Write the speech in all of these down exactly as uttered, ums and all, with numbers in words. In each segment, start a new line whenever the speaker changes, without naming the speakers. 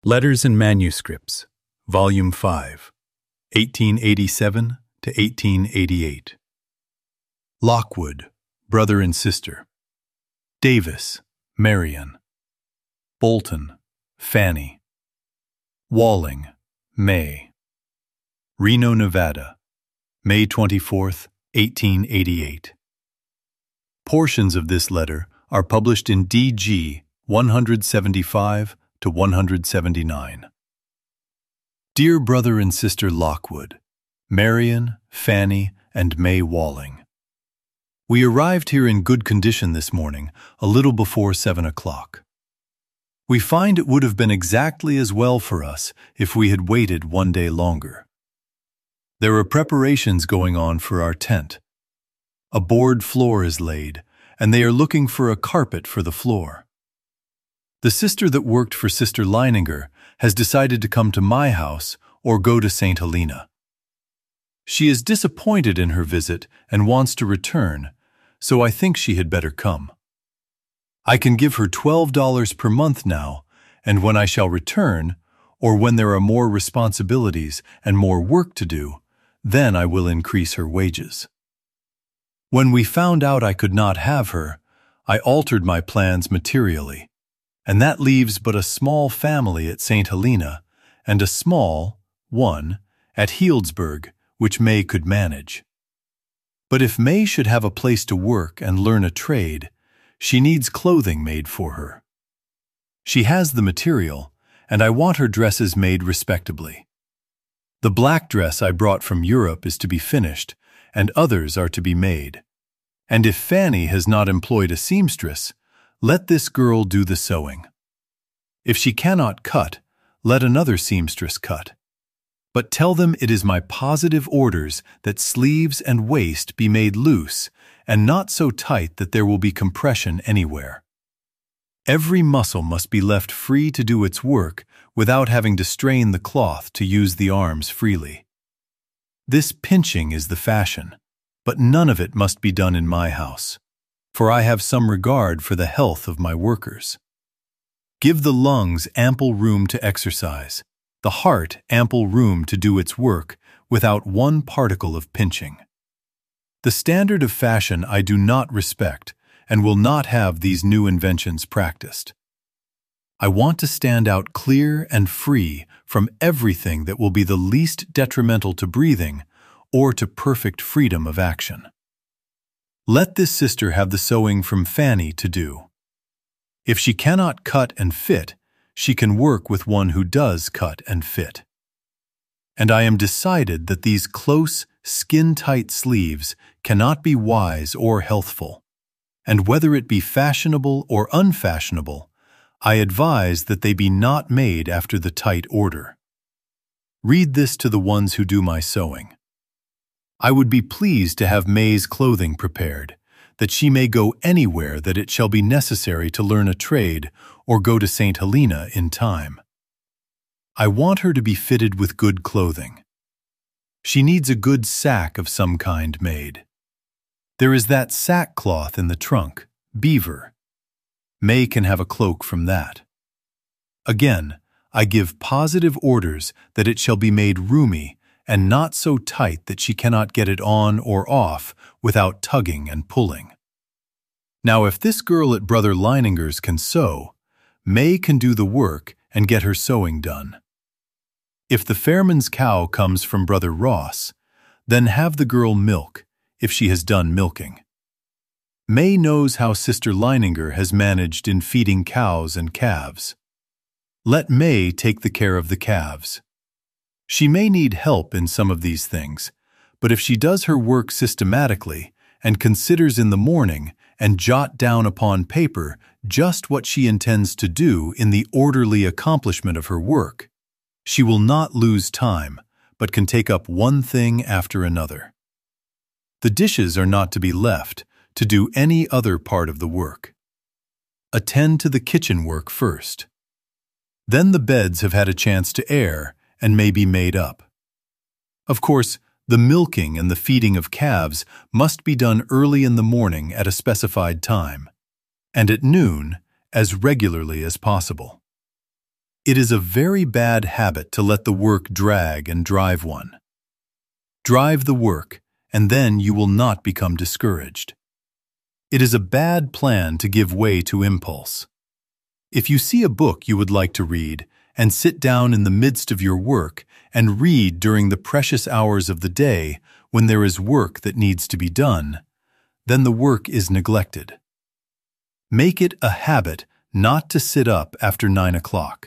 Letters and Manuscripts, Volume five, eighteen eighty-seven to eighteen eighty-eight. Lockwood, Brother and Sister. Davis, Marion. Bolton, Fanny. Walling, May. Reno, Nevada, May twenty-fourth, eighteen eighty-eight. Portions of this letter are published in D G one seventy-five to one seventy-nine. Dear Brother and Sister Lockwood, Marion, Fanny, and May Walling. We arrived here in good condition this morning, a little before seven o'clock. We find it would have been exactly as well for us if we had waited one day longer. There are preparations going on for our tent. A board floor is laid, and they are looking for a carpet for the floor. The sister that worked for Sister Leininger has decided to come to my house or go to Saint Helena. She is disappointed in her visit and wants to return, so I think she had better come. I can give her twelve dollars per month now, and when I shall return, or when there are more responsibilities and more work to do, then I will increase her wages. When we found out I could not have her, I altered my plans materially, and that leaves but a small family at Saint Helena and a small one at Healdsburg, which May could manage. But if May should have a place to work and learn a trade, she needs clothing made for her. She has the material, and I want her dresses made respectably. The black dress I brought from Europe is to be finished, and others are to be made. And if Fanny has not employed a seamstress, let this girl do the sewing. If she cannot cut, let another seamstress cut. But tell them it is my positive orders that sleeves and waist be made loose and not so tight that there will be compression anywhere. Every muscle must be left free to do its work without having to strain the cloth to use the arms freely. This pinching is the fashion, but none of it must be done in my house, for I have some regard for the health of my workers. Give the lungs ample room to exercise, the heart ample room to do its work without one particle of pinching. The standard of fashion I do not respect and will not have these new inventions practiced. I want to stand out clear and free from everything that will be the least detrimental to breathing or to perfect freedom of action. Let this sister have the sewing from Fanny to do. If she cannot cut and fit, she can work with one who does cut and fit. And I am decided that these close, skin-tight sleeves cannot be wise or healthful, and whether it be fashionable or unfashionable, I advise that they be not made after the tight order. Read this to the ones who do my sewing. I would be pleased to have May's clothing prepared, that she may go anywhere that it shall be necessary to learn a trade or go to Saint Helena in time. I want her to be fitted with good clothing. She needs a good sack of some kind made. There is that sackcloth in the trunk, beaver. May can have a cloak from that. Again, I give positive orders that it shall be made roomy and not so tight that she cannot get it on or off without tugging and pulling. Now, if this girl at Brother Leininger's can sew, May can do the work and get her sewing done. If the Fairman's cow comes from Brother Ross, then have the girl milk, if she has done milking. May knows how Sister Leininger has managed in feeding cows and calves. Let May take the care of the calves. She may need help in some of these things, but if she does her work systematically and considers in the morning and jot down upon paper just what she intends to do in the orderly accomplishment of her work, she will not lose time, but can take up one thing after another. The dishes are not to be left to do any other part of the work. Attend to the kitchen work first. Then the beds have had a chance to air and may be made up. Of course, the milking and the feeding of calves must be done early in the morning at a specified time, and at noon as regularly as possible. It is a very bad habit to let the work drag and drive one. Drive the work, and then you will not become discouraged. It is a bad plan to give way to impulse. If you see a book you would like to read, and sit down in the midst of your work and read during the precious hours of the day when there is work that needs to be done, then the work is neglected. Make it a habit not to sit up after nine o'clock.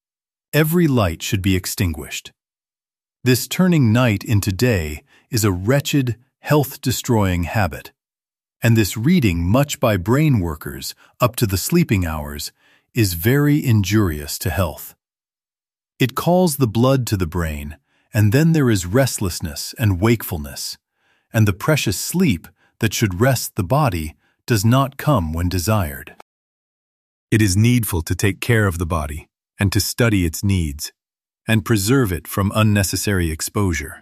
Every light should be extinguished. This turning night into day is a wretched, health-destroying habit, and this reading much by brain workers up to the sleeping hours is very injurious to health. It calls the blood to the brain, and then there is restlessness and wakefulness, and the precious sleep that should rest the body does not come when desired. It is needful to take care of the body and to study its needs, and preserve it from unnecessary exposure.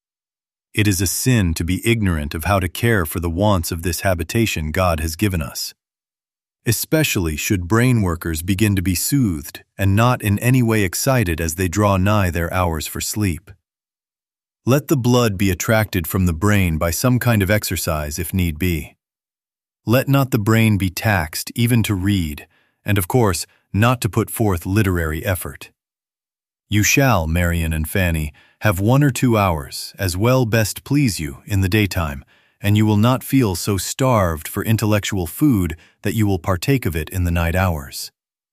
It is a sin to be ignorant of how to care for the wants of this habitation God has given us. Especially should brain workers begin to be soothed and not in any way excited as they draw nigh their hours for sleep. Let the blood be attracted from the brain by some kind of exercise if need be. Let not the brain be taxed even to read, and of course, not to put forth literary effort. You shall, Marian and Fanny, have one or two hours, as well best please you, in the daytime, and you will not feel so starved for intellectual food that you will partake of it in the night hours.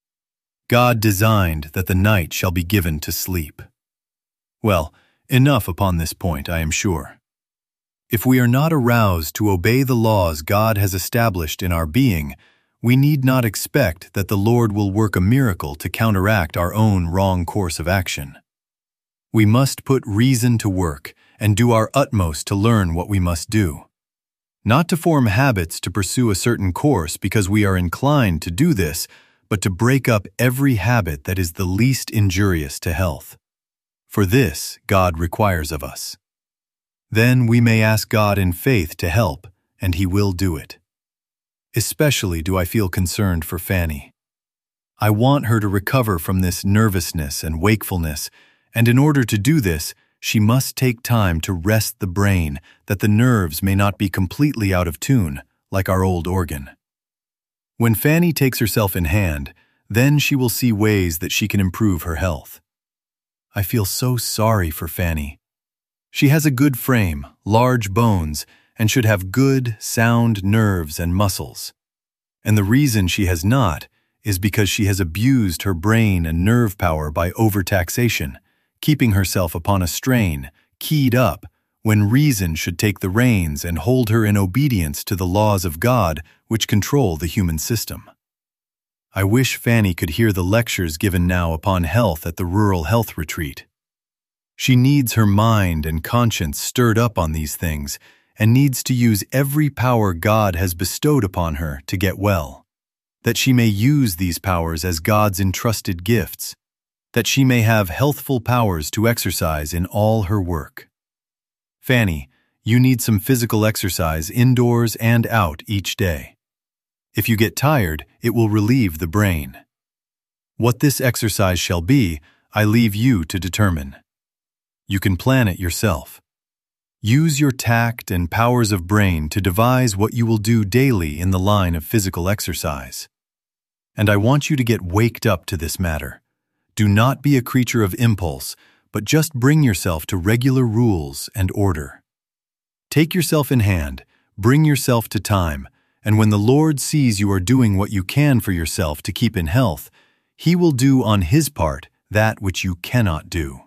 God designed that the night shall be given to sleep. Well, enough upon this point, I am sure. If we are not aroused to obey the laws God has established in our being, we need not expect that the Lord will work a miracle to counteract our own wrong course of action. We must put reason to work and do our utmost to learn what we must do. Not to form habits to pursue a certain course because we are inclined to do this, but to break up every habit that is the least injurious to health. For this God requires of us. Then we may ask God in faith to help, and He will do it. Especially do I feel concerned for Fanny. I want her to recover from this nervousness and wakefulness, and in order to do this, she must take time to rest the brain that the nerves may not be completely out of tune, like our old organ. When Fanny takes herself in hand, then she will see ways that she can improve her health. I feel so sorry for Fanny. She has a good frame, large bones, and should have good, sound nerves and muscles. And the reason she has not is because she has abused her brain and nerve power by overtaxation, keeping herself upon a strain, keyed up, when reason should take the reins and hold her in obedience to the laws of God which control the human system. I wish Fanny could hear the lectures given now upon health at the rural health retreat. She needs her mind and conscience stirred up on these things, and needs to use every power God has bestowed upon her to get well, that she may use these powers as God's entrusted gifts, that she may have healthful powers to exercise in all her work. Fanny, you need some physical exercise indoors and out each day. If you get tired, it will relieve the brain. What this exercise shall be, I leave you to determine. You can plan it yourself. Use your tact and powers of brain to devise what you will do daily in the line of physical exercise. And I want you to get waked up to this matter. Do not be a creature of impulse, but just bring yourself to regular rules and order. Take yourself in hand, bring yourself to time, and when the Lord sees you are doing what you can for yourself to keep in health, He will do on His part that which you cannot do.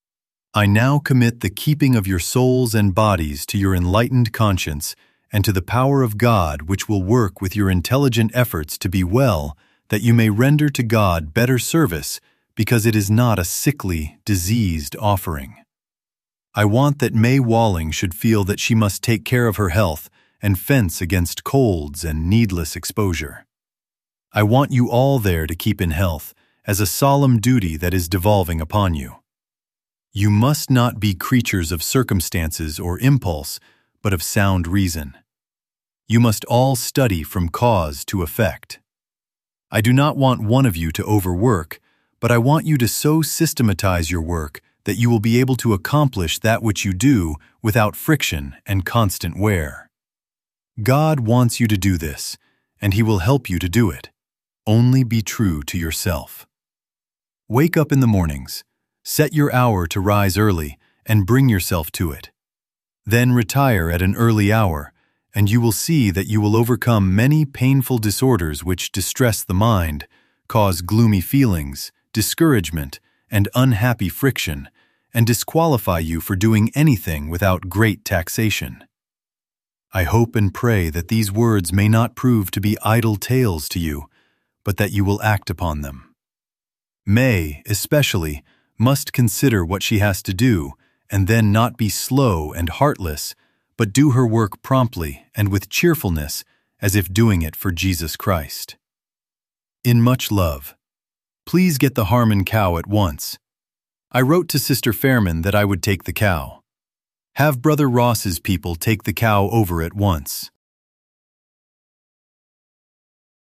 I now commit the keeping of your souls and bodies to your enlightened conscience and to the power of God which will work with your intelligent efforts to be well, that you may render to God better service, because it is not a sickly, diseased offering. I want that May Walling should feel that she must take care of her health and fence against colds and needless exposure. I want you all there to keep in health, as a solemn duty that is devolving upon you. You must not be creatures of circumstances or impulse, but of sound reason. You must all study from cause to effect. I do not want one of you to overwork, but but I want you to so systematize your work that you will be able to accomplish that which you do without friction and constant wear. God wants you to do this, and He will help you to do it. Only be true to yourself. Wake up in the mornings, set your hour to rise early, and bring yourself to it. Then retire at an early hour, and you will see that you will overcome many painful disorders which distress the mind, cause gloomy feelings, discouragement, and unhappy friction, and disqualify you for doing anything without great taxation. I hope and pray that these words may not prove to be idle tales to you, but that you will act upon them. May, especially, must consider what she has to do, and then not be slow and heartless, but do her work promptly and with cheerfulness, as if doing it for Jesus Christ. In much love. Please get the Harmon cow at once. I wrote to Sister Fairman that I would take the cow. Have Brother Ross's people take the cow over at once.